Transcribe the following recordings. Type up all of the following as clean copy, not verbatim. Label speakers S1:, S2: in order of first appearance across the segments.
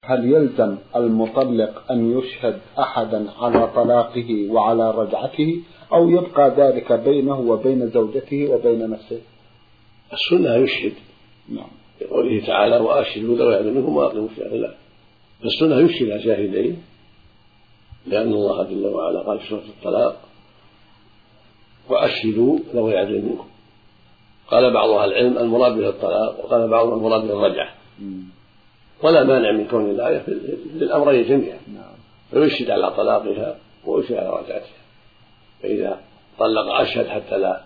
S1: هل يلزم المطلق أن يشهد أحدا على طلاقه وعلى رجعته، أو يبقى ذلك بينه وبين زوجته وبين نفسه؟
S2: السنة يشهد.
S1: نعم.
S2: يقوله تعالى: وأشهدوا ذوي عدل منكم وأقيموا الشهادة. لا، السنة يشهد على شاهدين، لأن الله جل وعلا قال في سورة الطلاق: وأشهدوا ذوي عدل منكم. قال بعض أهل العلم المراد به الطلاق، وقال بعضهم المراد به الرجعة، ولا مانع من كون الآية للأمرين جميعا. فيشهد على طلاقها ويشهد على رجعتها. فإذا طلق أشهد حتى لا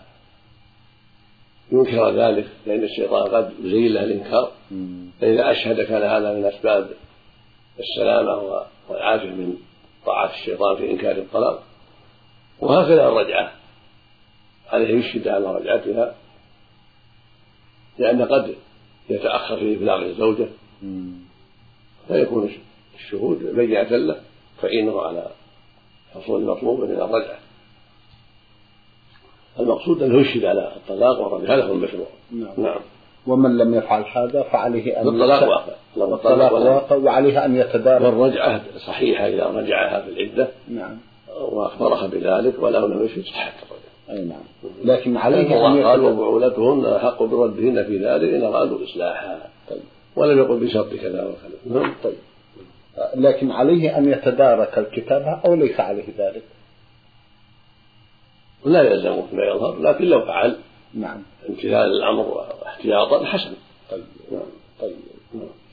S2: ينكر ذلك، لأن الشيطان قد يزين له الإنكار. فإذا أشهد كان هذا من أسباب السلامة والعافية من طاعة الشيطان في إنكار الطلاق. وهكذا الرجعة، عليه يشهد على رجعتها، لأن قد يتأخر في إبلاغ الزوجة فيكون الشهود بينة له، فإنه على حصول المطلوب من الرجعة. المقصود أنه يشهد على الطلاق والرجعة، هذا هو المشروع.
S1: نعم. ومن لم يفعل هذا فعليه أن
S2: الطلاق
S1: واقع وعليه أن يتدارك.
S2: والرجعة صحيحة إذا رجعها في العدة.
S1: نعم.
S2: وأخبرها بذلك ولو لم يشهد صحة الرجعة.
S1: أي نعم. لكن عليه
S2: أن قال: وبعولتهن أحق بردهن في ذلك إن أرادوا إصلاحا.
S1: طيب.
S2: ولم يقل بشرط كذا وكذا.
S1: نعم. طيب. لكن عليه أن يتدارك الكتابة أو ليس عليه ذلك؟
S2: لا يلزمه ما يظهر، لكن لو فعل
S1: نعم
S2: امتثال الأمر واحتياطا حسن.
S1: طيب.
S2: نعم.
S1: طيب.